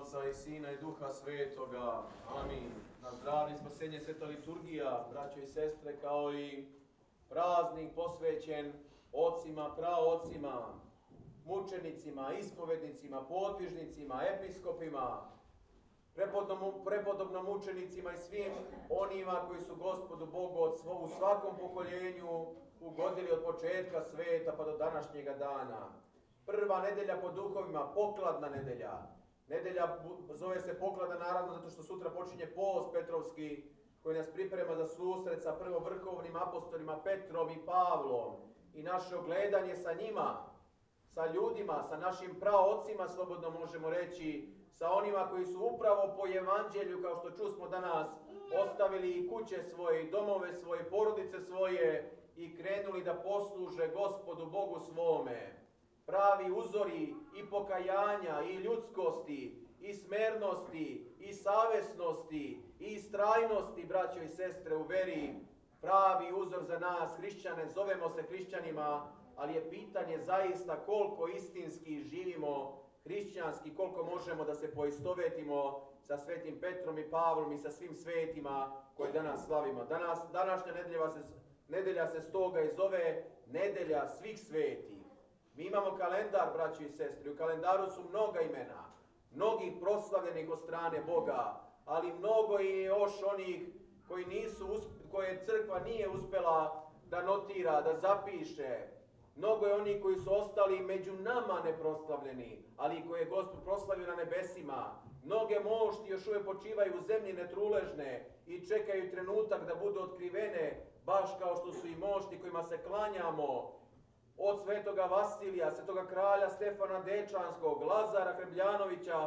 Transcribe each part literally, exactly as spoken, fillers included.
Oca i Sina i Duha Svetoga. Amin. Na zdravlje spasenje sveta liturgija, braćo i sestre, kao i praznik posvećen ocima, praocima, mučenicima, ispovednicima, podvižnicima, episkopima, prepodobno, prepodobno mučenicima i svim onima koji su Gospodu Bogu od svo, u svakom pokoljenju ugodili od početka sveta pa do današnjega dana. Prva nedelja po duhovima, pokladna nedelja. Nedelja zove se pokladna naravno zato što sutra počinje post Petrovski koji nas priprema za susret sa prvovrhovnim apostolima Petrom i Pavlom i naše ogledanje sa njima, sa ljudima, sa našim praocima, slobodno možemo reći, sa onima koji su upravo po evanđelju, kao što čusmo danas, ostavili i kuće svoje, i domove svoje, porodice svoje i krenuli da posluže Gospodu Bogu svome. Pravi uzori i pokajanja, i ljudskosti, i smernosti, i savesnosti, i istrajnosti, braćo i sestre, u veri. Pravi uzor za nas, hrišćane, zovemo se hrišćanima, ali je pitanje zaista koliko istinski živimo hrišćanski, koliko možemo da se poistovetimo sa svetim Petrom i Pavlom i sa svim svetima koje danas slavimo. Danas, današnja nedelja se, nedelja se stoga i zove Nedelja svih svetih. Mi imamo kalendar, braći i sestri, u kalendaru su mnoga imena, mnogih proslavljenih od strane Boga, ali mnogo je još onih koji nisu, koje crkva nije uspjela da notira, da zapiše. Mnogo je onih koji su ostali među nama neproslavljeni, ali koje je Gospod proslavio na nebesima. Mnoge mošti još uvijek počivaju u zemlji netruležne i čekaju trenutak da budu otkrivene, baš kao što su i mošti kojima se klanjamo, od svetoga Vasilija, svetoga kralja Stefana Dečanskog, Lazara Hrebljanovića,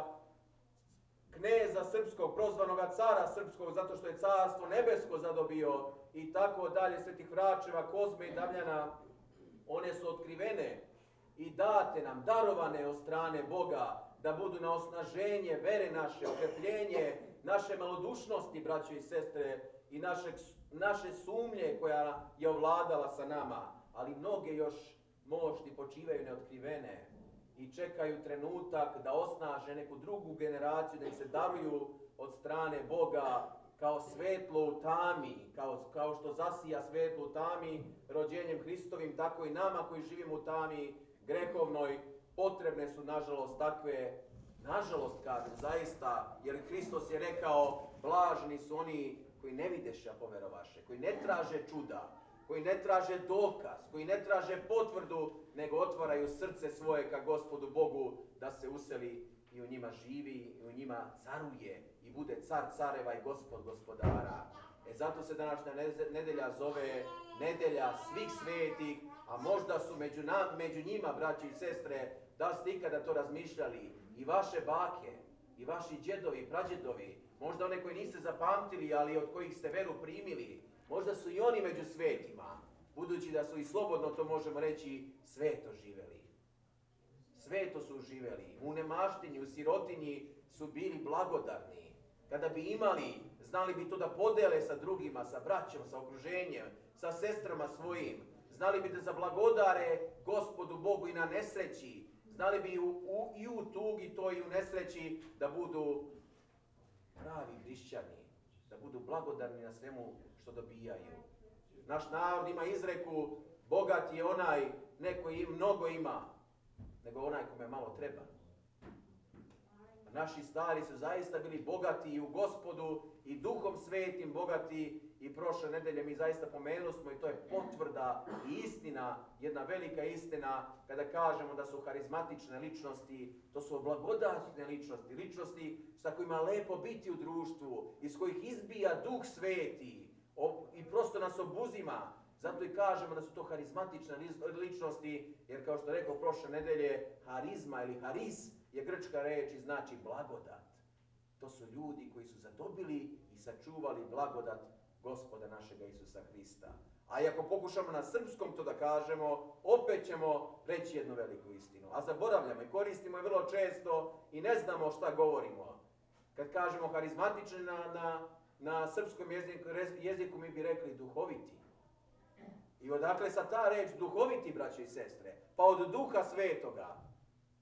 kneza srpskog, prozvanoga cara srpskog, zato što je carstvo nebesko zadobio, i tako dalje, svetih Vračeva, Kozme i Damljana. One su otkrivene i date nam, darovane od strane Boga, da budu na osnaženje vere naše, okrepljenje naše malodušnosti, braćo i sestre, i naše, naše sumnje koja je ovladala sa nama. Ali mnoge još mošti počivaju neotkrivene i čekaju trenutak da osnaže neku drugu generaciju, da im se daruju od strane Boga kao svetlo u tami, kao, kao što zasija svetlo u tami rođenjem Hristovim, tako i nama koji živimo u tami grehovnoj, potrebne su nažalost takve, nažalost kažem zaista, jer Hristos je rekao, blaženi su oni koji ne videše, a poverovaše, koji ne traže čuda, koji ne traže dokaz, koji ne traže potvrdu, nego otvaraju srce svoje ka Gospodu Bogu da se useli i u njima živi, i u njima caruje i bude car careva i gospod gospodara. E zato se današnja nedelja zove Nedelja svih svetih, a možda su među, na, među njima, braći i sestre, da ste ikada to razmišljali, i vaše bake, i vaši džedovi, prađedovi, možda one koji niste zapamtili, ali od kojih ste veru primili, možda su i oni među svetima, budući da su i slobodno to možemo reći sveto živeli. Sveto su živeli, u nemaštinji, u sirotinji su bili blagodarni. Kada bi imali, znali bi to da podele sa drugima, sa braćom, sa okruženjem, sa sestrama svojim. Znali bi da zablagodare Gospodu Bogu i na nesreći. Znali bi u, u, i u tugi to i u nesreći da budu pravi hrišćani, da budu blagodarni na svemu što dobijaju. Naš narod ima izreku, bogat je onaj, neko i mnogo ima, nego onaj kome malo treba. A naši stari su zaista bili bogati i u Gospodu i Duhom Svetim bogati, i prošle nedelje mi zaista pomenuli smo, i to je potvrda i istina, jedna velika istina, kada kažemo da su harizmatične ličnosti, to su blagodatne ličnosti, ličnosti sa kojima lepo biti u društvu, iz kojih izbija Duh Sveti i prosto nas obuzima. Zato i kažemo da su to harizmatične ličnosti, jer kao što rekao prošle nedelje, harizma ili haris je grčka reč i znači blagodat. To su ljudi koji su zadobili i sačuvali blagodat Gospoda našega Isusa Hrista. A i ako pokušamo na srpskom to da kažemo, opet ćemo reći jednu veliku istinu. A zaboravljamo i koristimo je vrlo često i ne znamo šta govorimo. Kad kažemo harizmatični na, na, na srpskom jeziku, jeziku mi bi rekli duhoviti. I odakle sa ta reč duhoviti, braće i sestre? Pa od Duha Svetoga.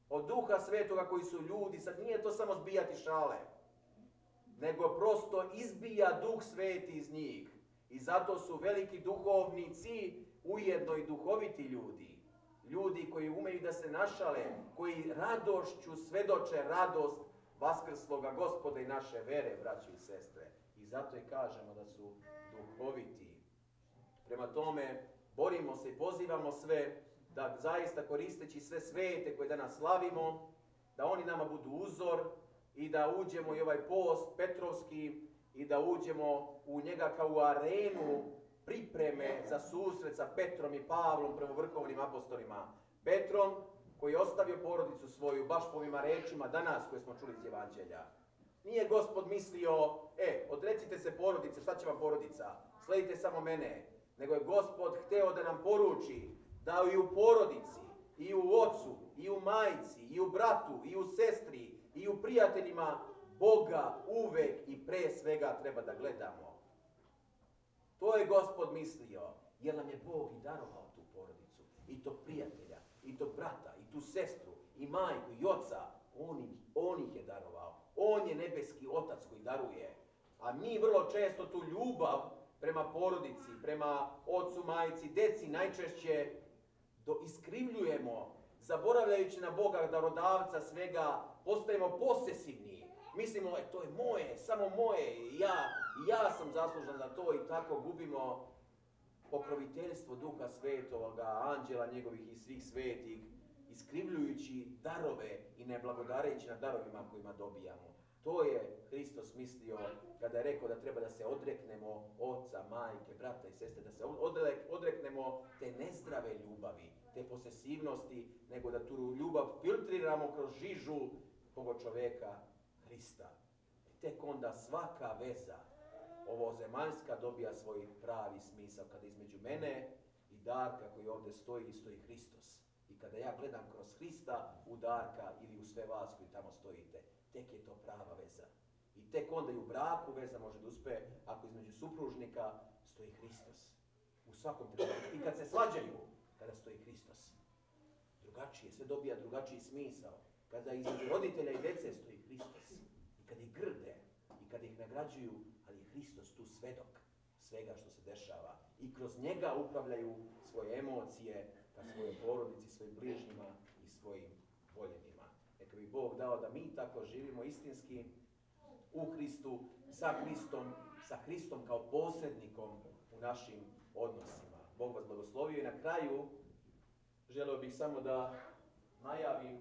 od Duha Svetoga koji su ljudi, sad nije to samo zbijati šale, nego prosto izbija Duh Sveti iz njih. I zato su veliki duhovnici ujedno i duhoviti ljudi. Ljudi koji umeju da se našale, koji radošću svedoče radost vaskrsloga Gospoda i naše vere, braći i sestre. I zato i kažemo da su duhoviti. Prema tome, borimo se i pozivamo sve da zaista koristeći sve svete koje danas slavimo, da oni nama budu uzor i da uđemo i ovaj post Petrovski i da uđemo u njega kao u arenu pripreme za susret sa Petrom i Pavlom, prvovrhovnim apostolima. Petrom koji je ostavio porodicu svoju, baš po ovima rečima danas koje smo čuli iz Evanđelja. Nije Gospod mislio, e, odrecite se porodice, šta će vam porodica? Sledite samo mene. Nego je Gospod hteo da nam poruči da i u porodici, i u ocu, i u majci, i u bratu, i u sestri, i u prijateljima Boga uvek i pre svega treba da gledamo. To je Gospod mislio, jer nam je Bog i darovao tu porodicu, i tog prijatelja, i tog brata, i tu sestru, i majku, i oca. On ih, on ih je darovao. On je nebeski otac koji daruje. A mi vrlo često tu ljubav prema porodici, prema ocu, majci, deci najčešće do iskrivljujemo, zaboravljajući na Boga darodavca svega, postajemo posesivni. Mislimo, e, to je moje, samo moje, ja, ja sam zaslužan za to i tako gubimo pokroviteljstvo Duha Svetoga, anđela njegovih i svih svetih, iskrivljujući darove i ne blagodareći na darovima kojima dobijamo. To je Hristos mislio kada je rekao da treba da se odreknemo oca, majke, brata i sestre, da se odreknemo te nezdrave ljubavi, te posesivnosti, nego da tu ljubav filtriramo kroz žižu koga čoveka Hrista. I tek onda svaka veza ovozemaljska dobija svoj pravi smisao, kada između mene i Darka koji ovdje stoji, stoji Hristos. I kada ja gledam kroz Hrista u Darka ili u sve vas koji tamo stojite, tek je to prava veza. I tek onda i u braku veza može da uspe ako između supružnika stoji Hristos. U svakom trenutku. I kad se svađaju, kada stoji Hristos. Drugačije, sve dobija drugačiji smisao. Kada između roditelja i dece stoji Hristos. I kada ih grde, i kada ih nagrađuju, ali je Hristos tu svedok svega što se dešava. I kroz njega upravljaju svoje emocije ka svojoj porodici, svojim bližnjima i svojim voljenima. Neka bi Bog dao da mi tako živimo istinski u Hristu, sa Hristom, sa Hristom kao posrednikom u našim odnosima. Bog vas blagoslovio i na kraju želeo bih samo da najavim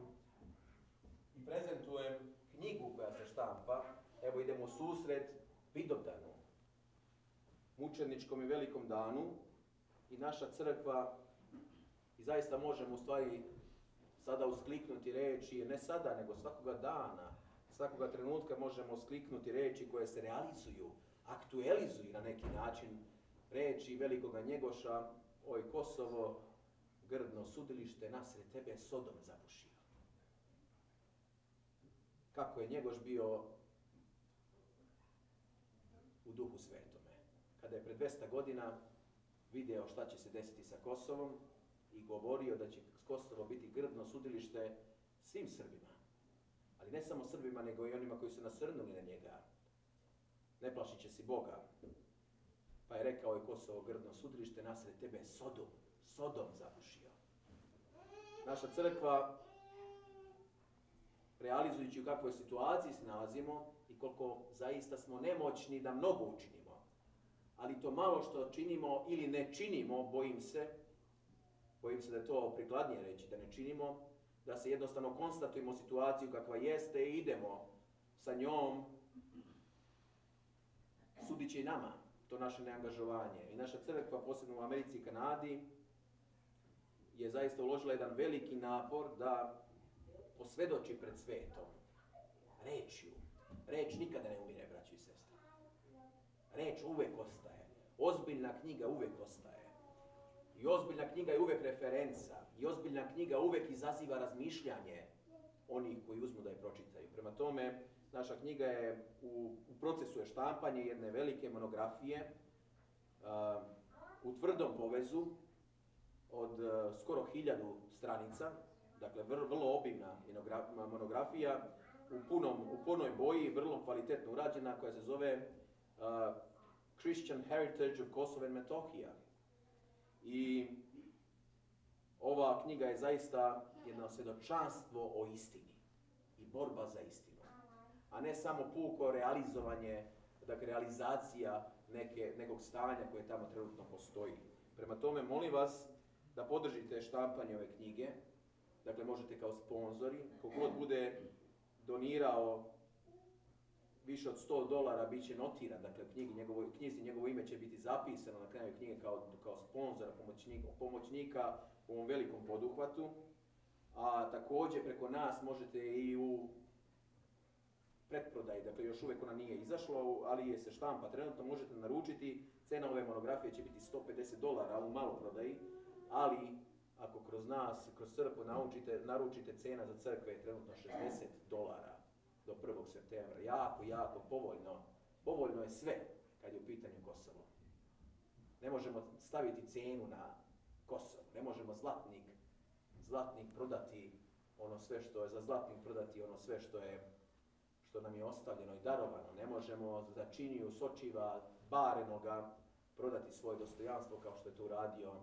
i prezentujem knjigu koja se štampa. Evo idemo u susret Vidovdanu, mučeničkom i velikom danu, i naša crkva, i zaista možemo u stvari sada uskliknuti reči, ne sada, nego svakoga dana, svakoga trenutka možemo uskliknuti reči koje se realizuju, aktualizuju na neki način, reči velikoga Njegoša, oj Kosovo, grdno sudilište, nasred tebe Sodom zabušio. Kako je Njegoš bio u Duhu Svetome. Kada je pred dvesta godina video šta će se desiti sa Kosovom i govorio da će Kosovo biti grdno sudilište svim Srbima. Ali ne samo Srbima, nego i onima koji su nasrnuli na njega. Ne plašit će si Boga. Pa je rekao je Kosovo grdno sudilište, nasred tebe Sodom, Sodom zabušio. Naša crkva, realizujući u kakvoj situaciji se nalazimo i koliko zaista smo nemoćni da mnogo učinimo, ali to malo što činimo ili ne činimo, bojim se, bojim se da je to prikladnije reći, da ne činimo, da se jednostavno konstatujemo situaciju kakva jeste i idemo sa njom, sudit će i nama to naše neangažovanje. I naša crkva, posebno u Americi i Kanadi, je zaista uložila jedan veliki napor da posvedoči pred svetom rečju. Reč nikada ne umire, braći i sestre. Reč uvek ostaje. Ozbiljna knjiga uvek ostaje. I ozbiljna knjiga je uvek referenca. I ozbiljna knjiga uvek izaziva razmišljanje onih koji uzmu da je pročitaju. Prema tome, naša knjiga je u, u procesu je štampanje jedne velike monografije uh, u tvrdom povezu od uh, skoro hiljadu stranica, dakle vrlo, vrlo obimna monografija u, punom, u punoj boji, vrlo kvalitetno urađena, koja se zove uh, Christian Heritage of Kosovo and Metohija. I ova knjiga je zaista jedno svjedočanstvo o istini i borba za istinu, a ne samo puko realizovanje, dakle realizacija neke, nekog stanja koje tamo trenutno postoji. Prema tome, molim vas da podržite štampanje ove knjige, dakle možete kao sponzori, kogod bude donirao više od sto dolara bit će notiran, dakle u knjigi, njegovo, knjizi njegovo ime će biti zapisano na kraju knjige kao, kao sponzora, pomoćnika, pomoćnika u ovom velikom poduhvatu, a također preko nas možete i u pretprodaji, dakle još uvijek ona nije izašla, ali je se štampa trenutno, možete naručiti, cena ove monografije će biti sto pedeset dolara u maloprodaji, ali ako kroz nas, kroz crkvu naručite, naručite, cena za crkve je trenutno šezdeset dolara do prvog septembra. Jako, jako povoljno. Povoljno je sve kad je u pitanju Kosovo. Ne možemo staviti cenu na Kosovo. Ne možemo zlatnik, zlatnik prodati ono sve što je, za zlatnik prodati ono sve što je, što nam je ostavljeno i darovano. Ne možemo za činiju sočiva barenoga prodati svoje dostojanstvo kao što je to uradio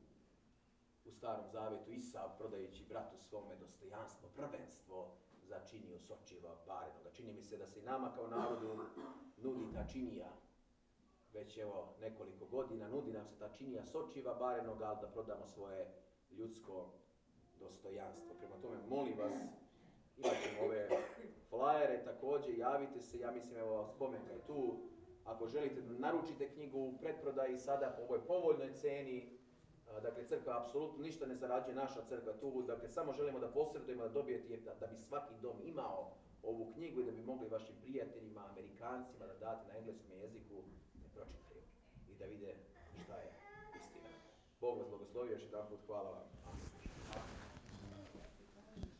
u Starom Zavetu Isav, prodajući bratu svome dostojanstvo, prvenstvo za činiju sočiva barenoga. Čini mi se da se i nama kao narodu nudi ta činija već evo nekoliko godina, nudi nam se ta činija sočiva barenoga, ali da prodamo svoje ljudsko dostojanstvo. Prema tome, molim vas, imat ćemo ove flajere, također javite se, ja mislim, evo, spomenka je tu, ako želite da naručite knjigu u pretprodaji sada po ovoj povoljnoj ceni, dakle, crkva apsolutno ništa ne zarađuje, naša crkva tu, dakle, samo želimo da posredujemo, da dobijete, da, da bi svaki dom imao ovu knjigu i da bi mogli vašim prijateljima, Amerikancima, da date na engleskom jeziku, da pročitaju i da vide šta je istina. Bog vas blagoslovi, još jedan put hvala vam.